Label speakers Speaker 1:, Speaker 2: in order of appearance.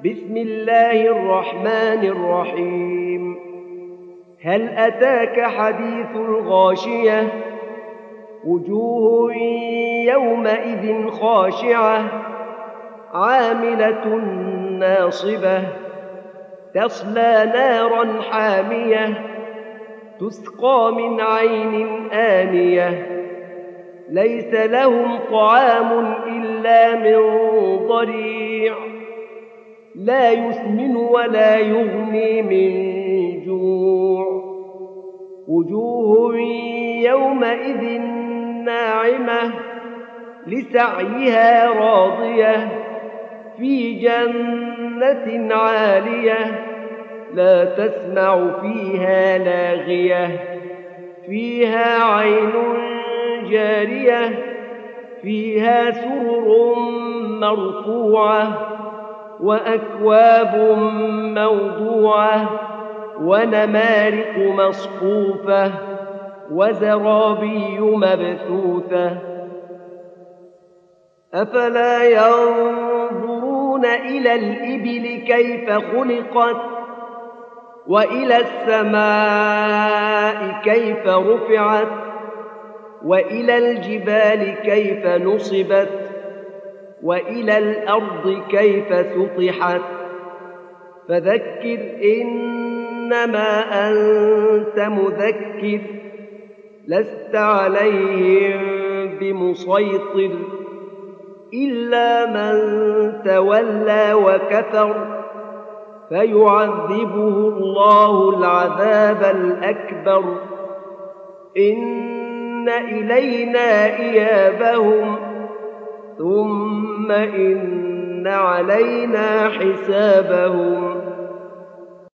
Speaker 1: بسم الله الرحمن الرحيم. هل أتاك حديث الغاشية؟ وجوه يومئذ خاشعة عاملة ناصبة تصلى نارا حامية تسقى من عين آنية ليس لهم طعام إلا من ضريع لا يسمن ولا يغني من جوع وجوه يومئذ ناعمة لسعيها راضية في جنة عالية لا تسمع فيها لاغية فيها عين جارية فيها سرر مرفوعة وأكواب موضوعة ونمارق مصفوفة وزرابي مبثوثة أفلا ينظرون إلى الإبل كيف خلقت وإلى السماء كيف رفعت وإلى الجبال كيف نصبت وإلى الأرض كيف سطحت فذكر إنما أنت مذكر لست عليهم بمسيطر إلا من تولى وكفر فيعذبه الله العذاب الأكبر إن إلينا إيابهم ثم إن علينا حسابهم